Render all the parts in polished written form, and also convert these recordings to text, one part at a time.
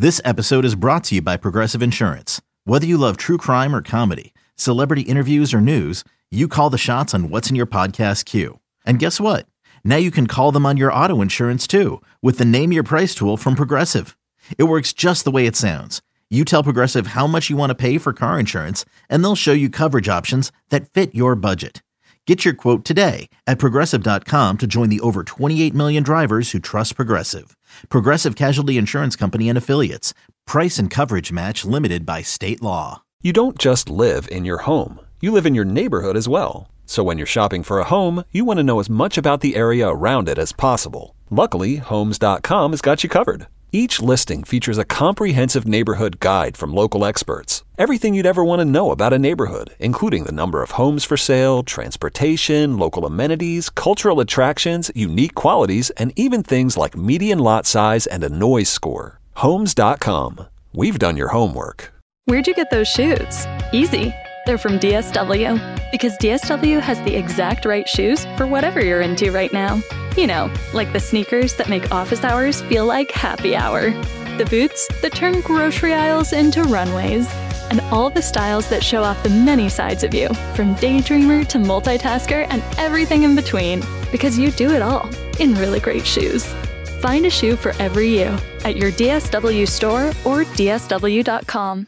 This episode is brought to you by Progressive Insurance. Whether you love true crime or comedy, celebrity interviews or news, you call the shots on what's in your podcast queue. And guess what? Now you can call them on your auto insurance too with the Name Your Price tool from Progressive. It works just the way it sounds. You tell Progressive how much you want to pay for car insurance, and they'll show you coverage options that fit your budget. Get your quote today at Progressive.com to join the over 28 million drivers who trust Progressive. Progressive Casualty Insurance Company and Affiliates. Price and coverage match limited by state law. You don't just live in your home. You live in your neighborhood as well. So when you're shopping for a home, you want to know as much about the area around it as possible. Luckily, Homes.com has got you covered. Each listing features a comprehensive neighborhood guide from local experts. Everything you'd ever want to know about a neighborhood, including the number of homes for sale, transportation, local amenities, cultural attractions, unique qualities, and even things like median lot size and a noise score. Homes.com. We've done your homework. Where'd you get those shoes? Easy. They're from DSW. Because DSW has the exact right shoes for whatever you're into right now. You know, like the sneakers that make office hours feel like happy hour. The boots that turn grocery aisles into runways. And all the styles that show off the many sides of you, from daydreamer to multitasker and everything in between. Because you do it all in really great shoes. Find a shoe for every you at your DSW store or DSW.com.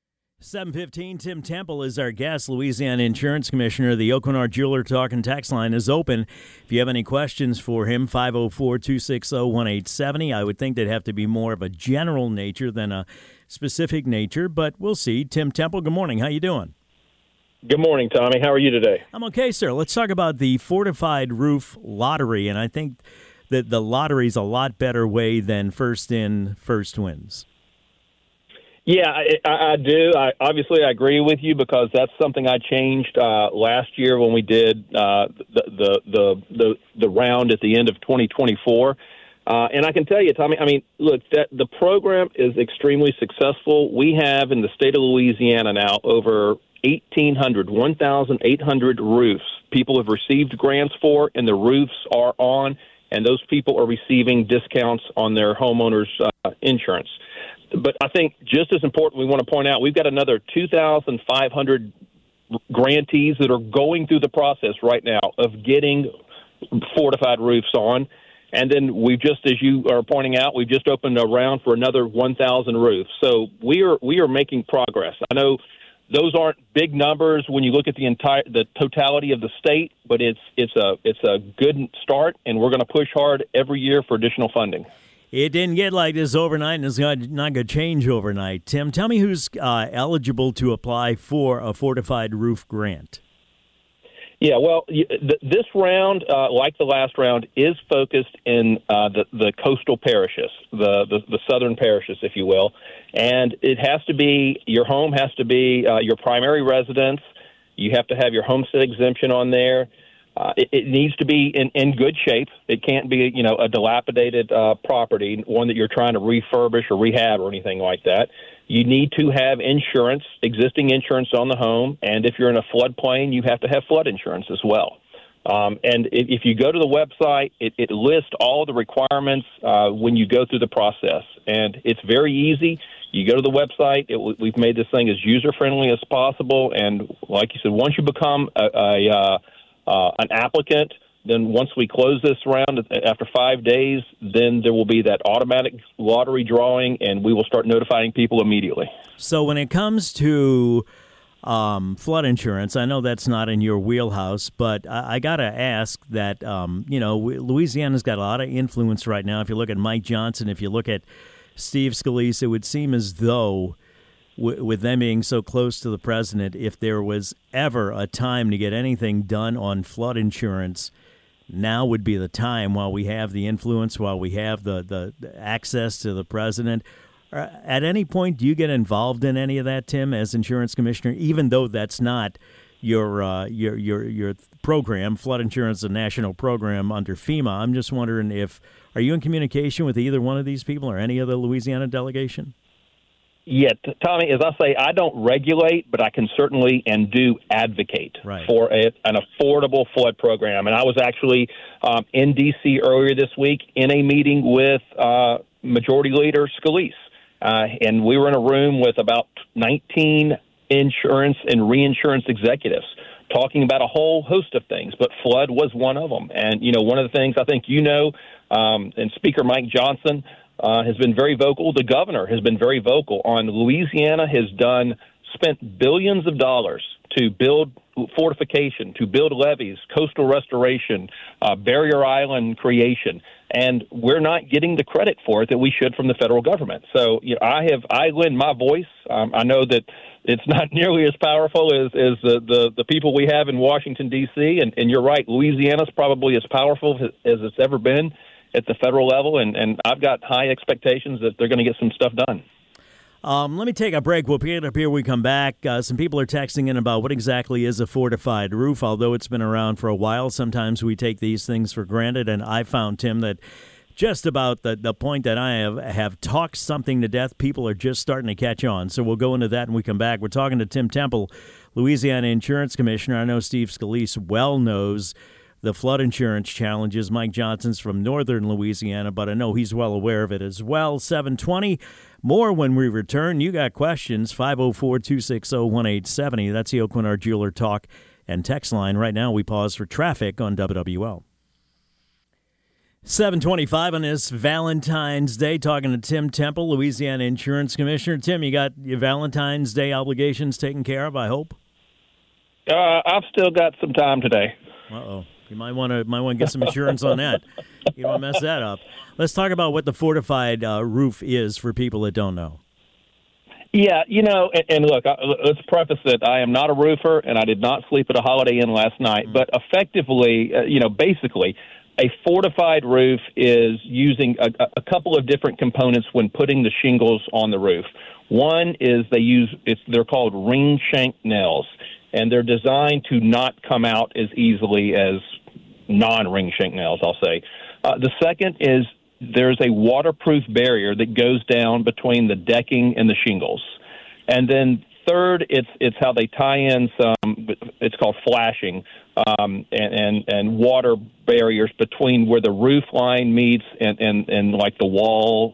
7:15, Tim Temple is our guest, Louisiana Insurance Commissioner. The Oakenard Jeweler Talk and Text line is open. If you have any questions for him, 504-260-1870. I would think they'd have to be more of a general nature than a specific nature, but we'll see. Tim Temple, good morning. How you doing? Good morning, Tommy. How are you today? I'm okay, sir. Let's talk about the Fortified Roof Lottery, and I think that the lottery's a lot better way than first in, first wins. Yeah, I do. Obviously, I agree with you because that's something I changed last year when we did the round at the end of 2024. And I can tell you, Tommy, I mean, look, the program is extremely successful. We have in the state of Louisiana now over 1,800 roofs people have received grants for, and the roofs are on, and those people are receiving discounts on their homeowners' insurance. But I think just as important, we want to point out we've got another 2,500 grantees that are going through the process right now of getting fortified roofs on. And then we've just, as you are pointing out, we've just opened a round for another 1,000 roofs. So we are making progress. I know those aren't big numbers when you look at the totality of the state, but it's a good start, and we're going to push hard every year for additional funding. It didn't get like this overnight, and it's not going to change overnight. Tim, tell me who's eligible to apply for a fortified roof grant. Yeah, well, this round, like the last round, is focused in the coastal parishes, the southern parishes, if you will. And it has to be, your home has to be your primary residence. You have to have your homestead exemption on there. It needs to be in good shape. It can't be, a dilapidated property, one that you're trying to refurbish or rehab or anything like that. You need to have insurance, existing insurance on the home, and if you're in a floodplain, you have to have flood insurance as well. And if you go to the website, it lists all the requirements when you go through the process, and it's very easy. You go to the website. We've made this thing as user-friendly as possible, and like you said, once you become an applicant, then once we close this round after 5 days, then there will be that automatic lottery drawing, and we will start notifying people immediately. So when it comes to flood insurance, I know that's not in your wheelhouse, but I got to ask that, Louisiana's got a lot of influence right now. If you look at Mike Johnson, if you look at Steve Scalise, it would seem as though with them being so close to the president, if there was ever a time to get anything done on flood insurance, now would be the time while we have the influence, while we have the access to the president. At any point, do you get involved in any of that, Tim, as insurance commissioner, even though that's not your program? Flood insurance is a national program under FEMA. I'm just wondering are you in communication with either one of these people or any of the Louisiana delegation? Yeah, Tommy, as I say, I don't regulate, but I can certainly and do advocate for an affordable flood program. And I was actually in D.C. earlier this week in a meeting with Majority Leader Scalise. and we were in a room with about 19 insurance and reinsurance executives talking about a whole host of things, but flood was one of them. And, one of the things I think and Speaker Mike Johnson has been very vocal. The governor has been very vocal on Louisiana has spent billions of dollars to build fortification, to build levees, coastal restoration, barrier island creation, and we're not getting the credit for it that we should from the federal government. So I lend my voice. I know that it's not nearly as powerful as the people we have in Washington, D.C., and you're right, Louisiana's probably as powerful as it's ever been at the federal level, and I've got high expectations that they're going to get some stuff done. Let me take a break. We'll pick it up here. We come back. Some people are texting in about what exactly is a fortified roof. Although it's been around for a while, sometimes we take these things for granted. And I found, Tim, that just about the point that I have talked something to death, people are just starting to catch on. So we'll go into that when we come back. We're talking to Tim Temple, Louisiana Insurance Commissioner. I know Steve Scalise well knows the flood insurance challenges. Mike Johnson's from northern Louisiana, but I know he's well aware of it as well. 7:20. More when we return. You got questions, 504-260-1870. That's the Aucoin Jeweler Talk and text line. Right now we pause for traffic on WWL. 7:25 on this Valentine's Day, talking to Tim Temple, Louisiana Insurance Commissioner. Tim, you got your Valentine's Day obligations taken care of, I hope? I've still got some time today. Uh-oh. You might want to get some insurance on that. You don't mess that up. Let's talk about what the fortified roof is for people that don't know. Yeah, and look, let's preface that I am not a roofer, and I did not sleep at a Holiday Inn last night. But effectively, basically, a fortified roof is using a couple of different components when putting the shingles on the roof. One is they're called ring shank nails, and they're designed to not come out as easily as non-ring shank nails, I'll say. The second is there's a waterproof barrier that goes down between the decking and the shingles. And then third, it's how they tie in some, it's called flashing, and water barriers between where the roof line meets and like the wall,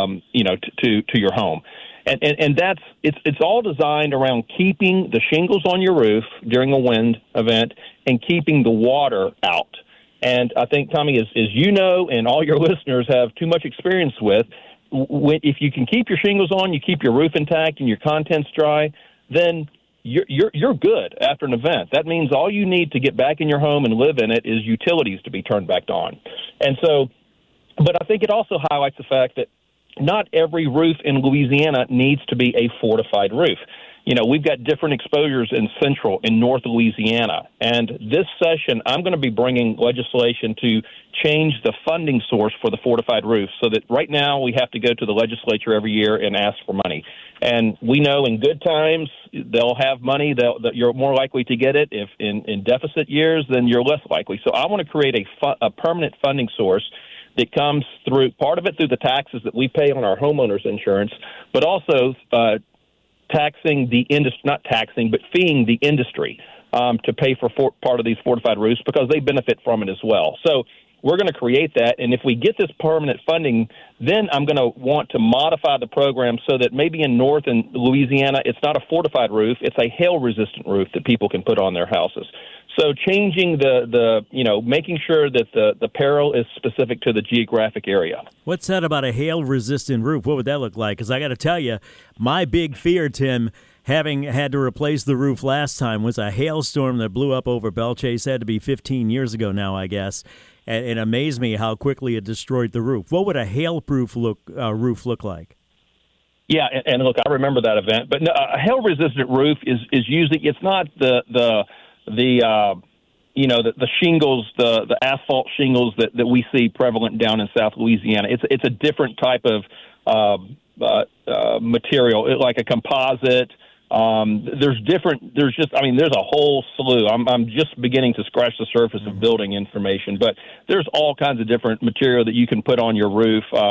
to your home. And that's it's all designed around keeping the shingles on your roof during a wind event and keeping the water out. And I think, Tommy, as you know, and all your listeners have too much experience with, if you can keep your shingles on, you keep your roof intact and your contents dry, then you're good after an event. That means all you need to get back in your home and live in it is utilities to be turned back on. And so, but I think it also highlights the fact that not every roof in Louisiana needs to be a fortified roof. We've got different exposures in central and north Louisiana. And this session, I'm going to be bringing legislation to change the funding source for the fortified roof, so that right now we have to go to the legislature every year and ask for money. And we know in good times they'll have money, you're more likely to get it. If in deficit years, then you're less likely. So I want to create a permanent funding source that comes through, part of it through the taxes that we pay on our homeowners insurance, but also taxing the industry, not taxing, but feeing the industry to pay for part of these fortified roofs, because they benefit from it as well. So we're going to create that, and if we get this permanent funding, then I'm going to want to modify the program so that maybe in north and Louisiana, it's not a fortified roof, it's a hail-resistant roof that people can put on their houses. So changing making sure that the peril is specific to the geographic area. What's that about a hail-resistant roof? What would that look like? Because I got to tell you, my big fear, Tim, having had to replace the roof last time, was a hailstorm that blew up over Bellchase. Had to be 15 years ago now, I guess. And it amazed me how quickly it destroyed the roof. What would a hail-proof roof look like? Yeah, and look, I remember that event. But no, a hail-resistant roof is usually, it's not the shingles, the asphalt shingles that we see prevalent down in South Louisiana. It's a different type of material, like a composite. There's a whole slew. I'm just beginning to scratch the surface of building information, but there's all kinds of different material that you can put on your roof.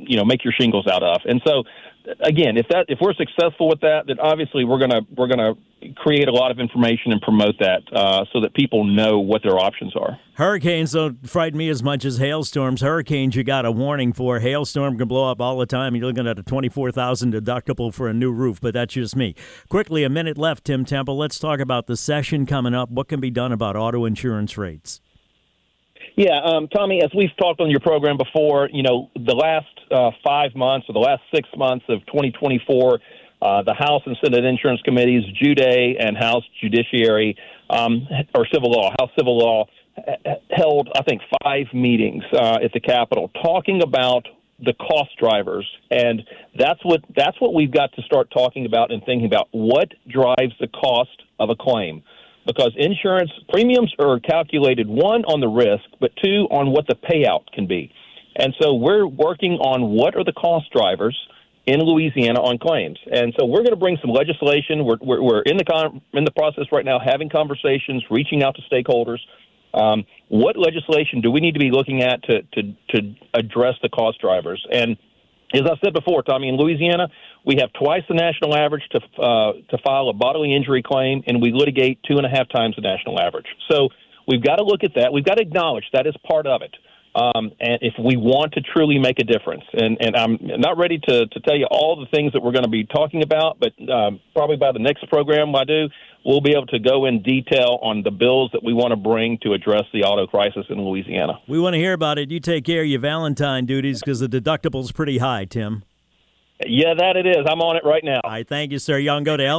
make your shingles out of. And so, again, if we're successful with that, then obviously we're gonna create a lot of information and promote that so that people know what their options are. Hurricanes don't frighten me as much as hailstorms. Hurricanes, you got a warning for. Hailstorm can blow up all the time. You're looking at a $24,000 deductible for a new roof, but that's just me. Quickly, a minute left, Tim Temple. Let's talk about the session coming up. What can be done about auto insurance rates? Yeah, Tommy, as we've talked on your program before, the last 5 months or the last 6 months of 2024, the House and Senate Insurance Committees, JUDE and House Judiciary, or Civil Law, House Civil Law, held, I think, 5 meetings at the Capitol talking about the cost drivers. And that's what we've got to start talking about and thinking about. What drives the cost of a claim? Because insurance premiums are calculated, 1, on the risk, but 2, on what the payout can be. And so we're working on what are the cost drivers in Louisiana on claims. And so we're going to bring some legislation. We're in the process right now, having conversations, reaching out to stakeholders. What legislation do we need to be looking at to address the cost drivers? And as I said before, Tommy, in Louisiana, we have twice the national average to file a bodily injury claim, and we litigate 2.5 times the national average. So we've got to look at that. We've got to acknowledge that is part of it. And if we want to truly make a difference, and I'm not ready to tell you all the things that we're going to be talking about, but probably by the next program I do, we'll be able to go in detail on the bills that we want to bring to address the auto crisis in Louisiana. We want to hear about it. You take care of your Valentine duties because the deductible's pretty high, Tim. Yeah, that it is. I'm on it right now. All right, thank you, sir. You can go to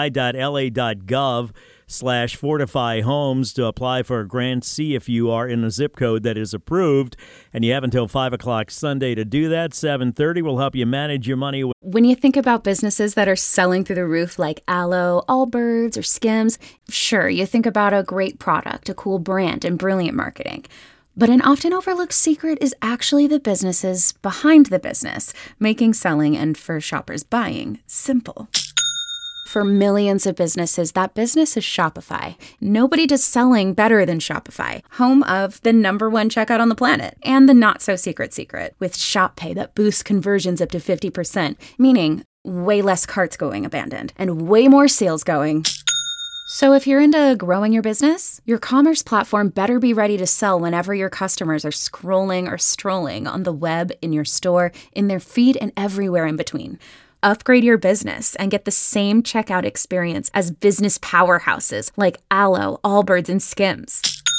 ldi.la.gov/Fortify Homes to apply for a grant. See if you are in a zip code that is approved. And you have until 5 o'clock Sunday to do that. 7:30 will help you manage your money. When you think about businesses that are selling through the roof like Aloe, Allbirds, or Skims, sure, you think about a great product, a cool brand, and brilliant marketing. But an often overlooked secret is actually the businesses behind the business, making selling and, for shoppers, buying simple. For millions of businesses, that business is Shopify. Nobody does selling better than Shopify, home of the #1 checkout on the planet and the not-so-secret secret with Shop Pay that boosts conversions up to 50%, meaning way less carts going abandoned and way more sales going. So if you're into growing your business, your commerce platform better be ready to sell whenever your customers are scrolling or strolling on the web, in your store, in their feed, and everywhere in between. Upgrade your business and get the same checkout experience as business powerhouses like Aloe, Allbirds, and Skims.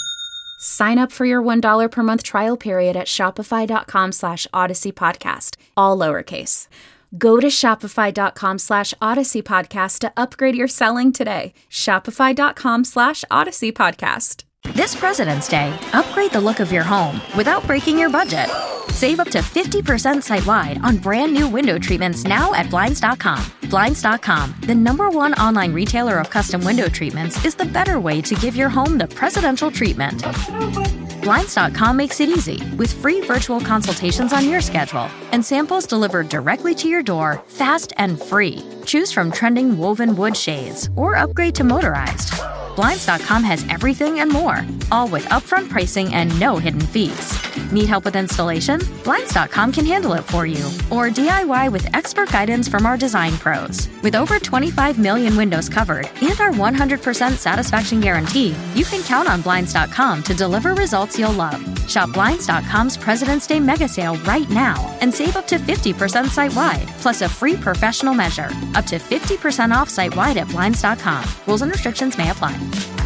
Sign up for your $1 per month trial period at shopify.com/Odyssey Podcast, all lowercase. Go to shopify.com/Odyssey Podcast to upgrade your selling today. Shopify.com/Odyssey Podcast. This President's Day, upgrade the look of your home without breaking your budget. Save up to 50% site-wide on brand new window treatments now at Blinds.com. Blinds.com, the #1 online retailer of custom window treatments, is the better way to give your home the presidential treatment. Blinds.com makes it easy with free virtual consultations on your schedule and samples delivered directly to your door, fast and free. Choose from trending woven wood shades or upgrade to motorized. Blinds.com has everything and more, all with upfront pricing and no hidden fees. Need help with installation? Blinds.com can handle it for you. Or DIY with expert guidance from our design pros. With over 25 million windows covered and our 100% satisfaction guarantee, you can count on Blinds.com to deliver results you'll love. Shop Blinds.com's President's Day mega sale right now and save up to 50% site-wide, plus a free professional measure. Up to 50% off site-wide at Blinds.com. Rules and restrictions may apply.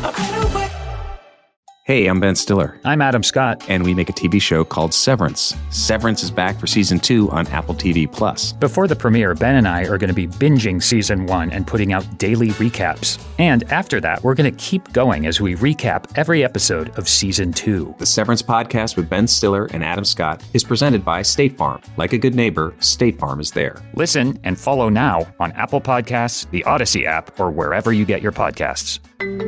Hey, I'm Ben Stiller. I'm Adam Scott. And we make a TV show called Severance. Severance is back for Season 2 on Apple TV+. Before the premiere, Ben and I are going to be binging Season 1 and putting out daily recaps. And after that, we're going to keep going as we recap every episode of Season 2. The Severance podcast with Ben Stiller and Adam Scott is presented by State Farm. Like a good neighbor, State Farm is there. Listen and follow now on Apple Podcasts, the Odyssey app, or wherever you get your podcasts.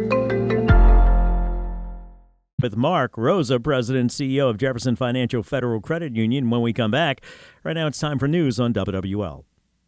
With Mark Rosa, President and CEO of Jefferson Financial Federal Credit Union. When we come back, right now it's time for news on WWL.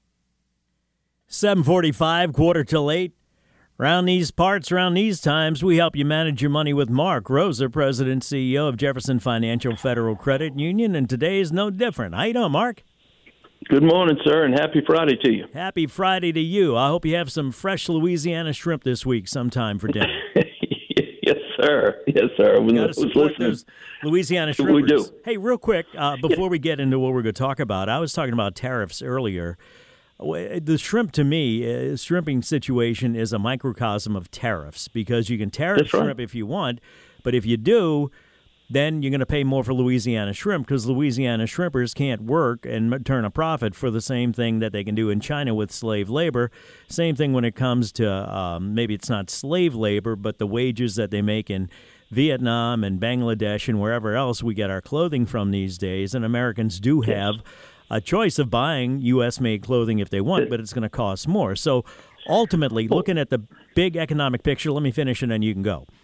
7:45, 7:45. Around these parts, around these times, we help you manage your money with Mark Rosa, President and CEO of Jefferson Financial Federal Credit Union, and today is no different. How you doing, Mark? Good morning, sir, and happy Friday to you. Happy Friday to you. I hope you have some fresh Louisiana shrimp this week sometime for dinner. Yes, sir. Yes, sir. You got to support those Louisiana shrimpers. We do. Hey, real quick, before we get into what we're going to talk about, I was talking about tariffs earlier. The shrimp, to me, shrimping situation is a microcosm of tariffs because you can tariff shrimp if you want, but if you do, then you're going to pay more for Louisiana shrimp because Louisiana shrimpers can't work and turn a profit for the same thing that they can do in China with slave labor. Same thing when it comes to maybe it's not slave labor, but the wages that they make in Vietnam and Bangladesh and wherever else we get our clothing from these days. And Americans do have a choice of buying U.S.-made clothing if they want, but it's going to cost more. So ultimately, looking at the big economic picture, let me finish and then you can go.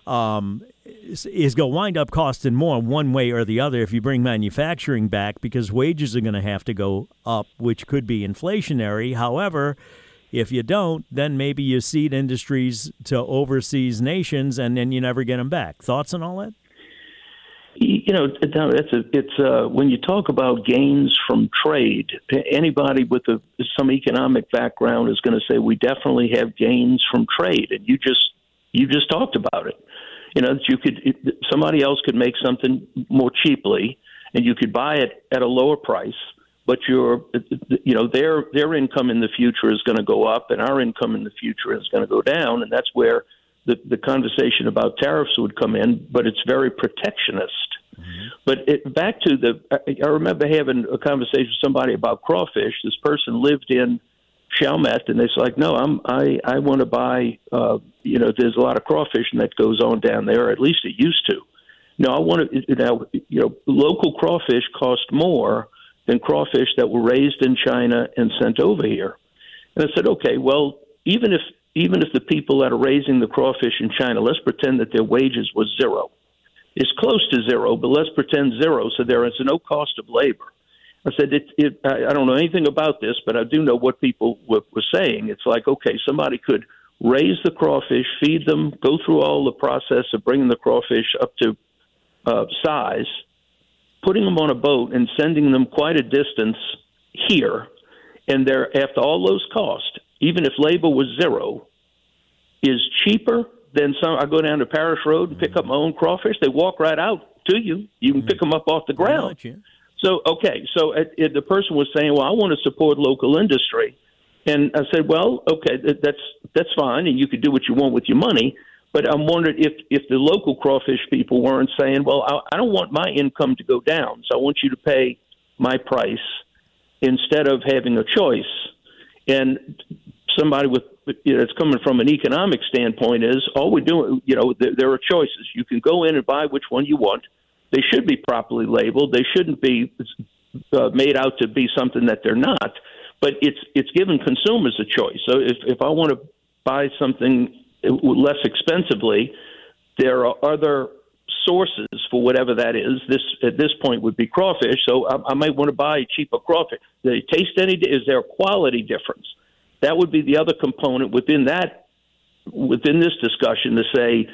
Is going to wind up costing more one way or the other if you bring manufacturing back because wages are going to have to go up, which could be inflationary. However, if you don't, then maybe you cede industries to overseas nations and then you never get them back. Thoughts on all that? You know, it's when you talk about gains from trade, anybody with some economic background is going to say we definitely have gains from trade, and you just talked about it. You know, that somebody else could make something more cheaply, and you could buy it at a lower price. But their income in the future is going to go up, and our income in the future is going to go down, and that's where the conversation about tariffs would come in. But it's very protectionist. Mm-hmm. But back to I remember having a conversation with somebody about crawfish. This person lived in Chalmette, and they're like, no, I want to buy, there's a lot of crawfishing that goes on down there, or at least it used to. No, I want to, local crawfish cost more than crawfish that were raised in China and sent over here. And I said, okay, well, even if the people that are raising the crawfish in China, let's pretend that their wages was zero. It's close to zero, but let's pretend zero, so there is no cost of labor. I said, I don't know anything about this, but I do know what people were saying. It's like, okay, somebody could raise the crawfish, feed them, go through all the process of bringing the crawfish up to size, putting them on a boat and sending them quite a distance here. And after all those costs, even if labor was zero, is cheaper than I go down to Parish Road and pick up my own crawfish. They walk right out to you. You can pick them up off the ground. So, okay, the person was saying, well, I want to support local industry. And I said, well, okay, that's fine, and you could do what you want with your money. But I'm wondering if the local crawfish people weren't saying, well, I don't want my income to go down, so I want you to pay my price instead of having a choice. And somebody it's coming from an economic standpoint is all we're doing, there are choices. You can go in and buy which one you want. They should be properly labeled. They shouldn't be made out to be something that they're not. But it's giving consumers a choice. So if I want to buy something less expensively, there are other sources for whatever that is. This at this point would be crawfish. So I might want to buy cheaper crawfish. Do they taste any? Is there a quality difference? That would be the other component within this discussion to say.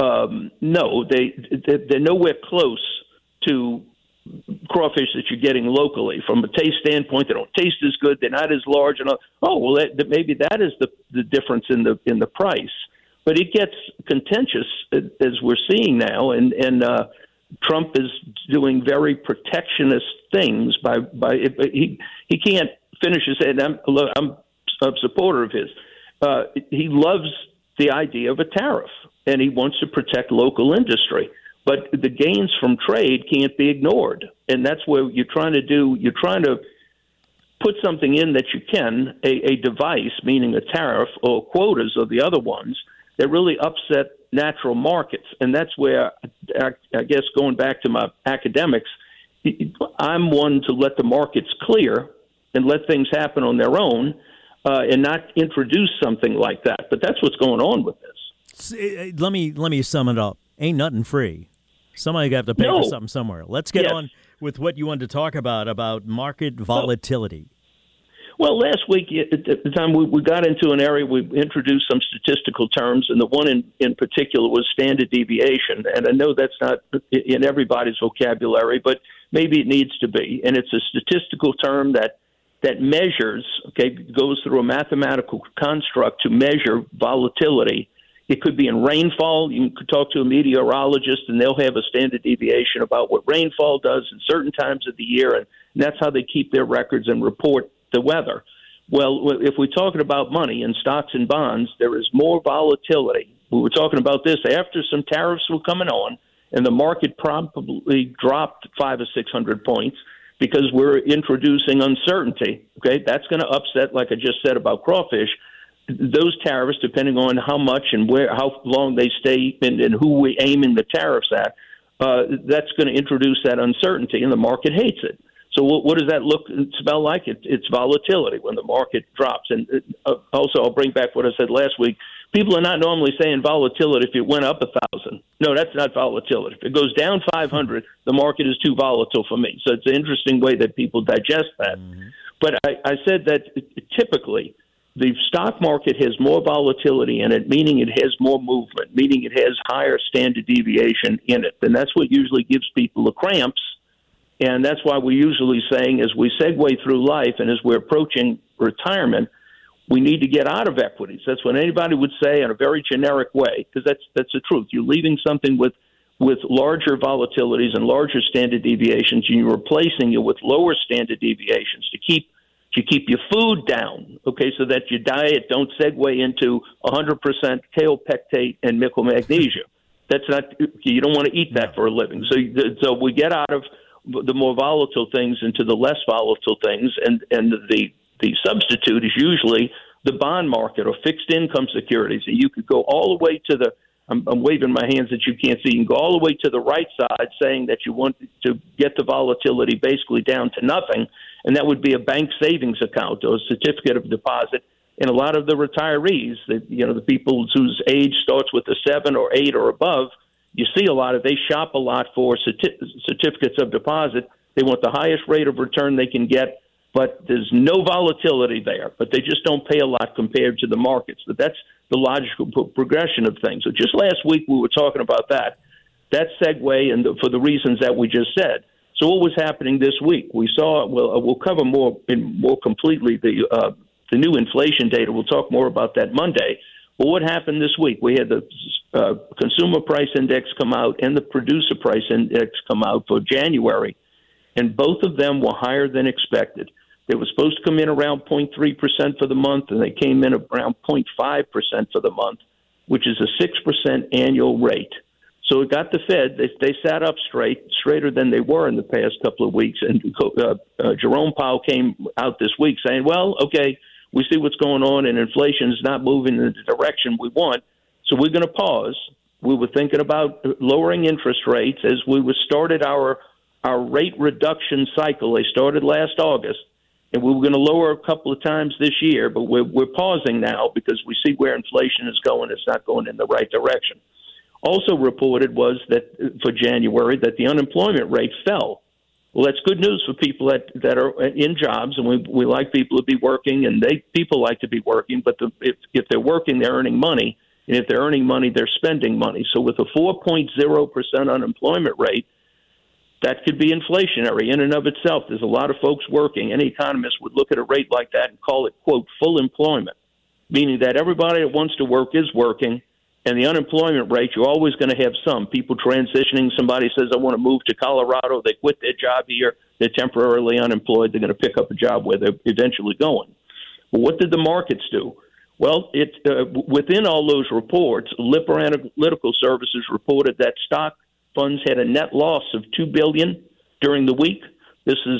No, they're nowhere close to crawfish that you're getting locally. From a taste standpoint, they don't taste as good. They're not as large. And maybe that is the difference in the price. But it gets contentious as we're seeing now, and Trump is doing very protectionist things. He can't finish his head. I'm a supporter of his. He loves the idea of a tariff, and he wants to protect local industry. But the gains from trade can't be ignored, and that's where you're trying to put something in that you can, a device, meaning a tariff or quotas or the other ones, that really upset natural markets. And that's where, I guess, going back to my academics, I'm one to let the markets clear and let things happen on their own and not introduce something like that. But that's what's going on with this. Let me sum it up. Ain't nothing free. Somebody got to pay for something somewhere. Let's get on with what you wanted to talk about market volatility. Well, last week, at the time we got into an area, we introduced some statistical terms, and the one in particular was standard deviation. And I know that's not in everybody's vocabulary, but maybe it needs to be. And it's a statistical term that that measures, goes through a mathematical construct to measure volatility. It could be in rainfall. You could talk to a meteorologist, and they'll have a standard deviation about what rainfall does in certain times of the year, and that's how they keep their records and report the weather. Well, if we're talking about money in stocks and bonds, there is more volatility. We were talking about this after some tariffs were coming on, and the market probably dropped 500 or 600 points because we're introducing uncertainty. That's going to upset, like I just said about crawfish, those tariffs, depending on how much and how long they stay and who we're aiming the tariffs at, that's going to introduce that uncertainty, and the market hates it. So what does that smell like? It's volatility when the market drops. And also, I'll bring back what I said last week. People are not normally saying volatility if it went up 1,000. No, that's not volatility. If it goes down 500, the market is too volatile for me. So it's an interesting way that people digest that. Mm-hmm. But I said that typically the stock market has more volatility in it, meaning it has more movement, meaning it has higher standard deviation in it. And that's what usually gives people the cramps. And that's why we're usually saying as we segue through life and as we're approaching retirement, we need to get out of equities. That's what anybody would say in a very generic way, because that's the truth. You're leaving something with larger volatilities and larger standard deviations, and you're replacing it with lower standard deviations to keep your food down, so that your diet don't segue into 100% kaopectate and nickel magnesia. That's not, you don't want to eat that for a living. So we get out of the more volatile things into the less volatile things, and the substitute is usually the bond market or fixed income securities. And you could go all the way to the, I'm waving my hands that you can't see, you can go all the way to the right side saying that you want to get the volatility basically down to nothing, and that would be a bank savings account or a certificate of deposit. And a lot of the retirees, the people whose age starts with a 7 or 8 or above, you see a lot of, they shop a lot for certificates of deposit. They want the highest rate of return they can get, but there's no volatility there. But they just don't pay a lot compared to the markets. But that's the logical progression of things. So just last week we were talking about that segue, and for the reasons that we just said. So what was happening this week? We saw, we'll cover more completely the new inflation data. We'll talk more about that Monday. But what happened this week? We had the consumer price index come out and the producer price index come out for January, and both of them were higher than expected. They were supposed to come in around 0.3% for the month, and they came in around 0.5% for the month, which is a 6% annual rate. So it got the Fed. They sat up straighter than they were in the past couple of weeks. And Jerome Powell came out this week saying, we see what's going on, and inflation is not moving in the direction we want, so we're going to pause. We were thinking about lowering interest rates as we started our rate reduction cycle. They started last August, and we were going to lower a couple of times this year, but we're pausing now because we see where inflation is going. It's not going in the right direction. Also reported was that for January that the unemployment rate fell. Well, that's good news for people that are in jobs, and we like people to be working, and people like to be working. But if they're working, they're earning money, and if they're earning money, they're spending money. So with a 4.0% unemployment rate, that could be inflationary in and of itself. There's a lot of folks working. Any economist would look at a rate like that and call it, quote, full employment, meaning that everybody that wants to work is working. And the unemployment rate, you're always going to have some people transitioning. Somebody says, I want to move to Colorado. They quit their job here. They're temporarily unemployed. They're going to pick up a job where they're eventually going. Well, what did the markets do? Well, within all those reports, Lipper Analytical Services reported that stock funds had a net loss of $2 billion during the week. This is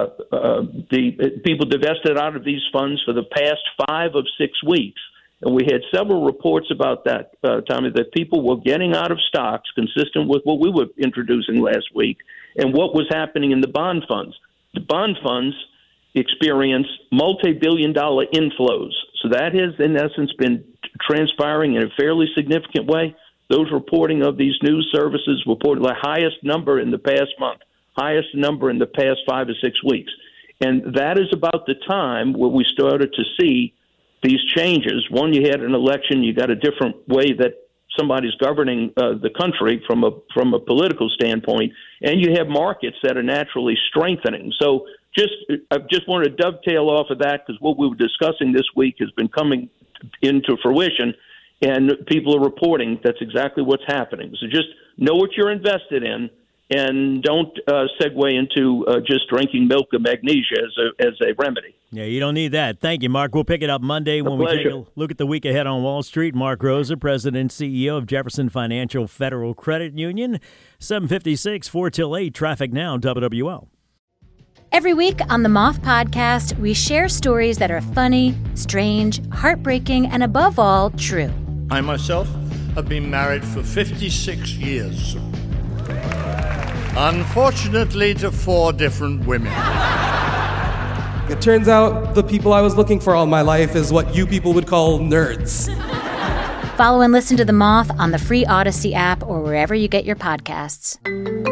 the people divested out of these funds for the past 5 of 6 weeks. And we had several reports about that, Tommy, that people were getting out of stocks consistent with what we were introducing last week and what was happening in the bond funds. The bond funds experienced multi-billion-dollar inflows. So that has, in essence, been transpiring in a fairly significant way. Those reporting of these news services reported the highest number in the past month, highest number in the past 5 or 6 weeks. And that is about the time where we started to see these changes. One, you had an election, you got a different way that somebody's governing the country from a political standpoint, and you have markets that are naturally strengthening. So I just want to dovetail off of that because what we were discussing this week has been coming into fruition, and people are reporting that's exactly what's happening. So just know what you're invested in, and don't segue into just drinking milk and magnesia as a remedy. Yeah, you don't need that. Thank you, Mark. We'll pick it up Monday when we take a look at the week ahead on Wall Street. Mark Rosa, President and CEO of Jefferson Financial Federal Credit Union. 7:56, 4 till 8, traffic now, WWL. Every week on the Moth Podcast, we share stories that are funny, strange, heartbreaking, and above all, true. I myself have been married for 56 years. Unfortunately, to 4 different women. It turns out the people I was looking for all my life is what you people would call nerds. Follow and listen to The Moth on the free Odyssey app or wherever you get your podcasts.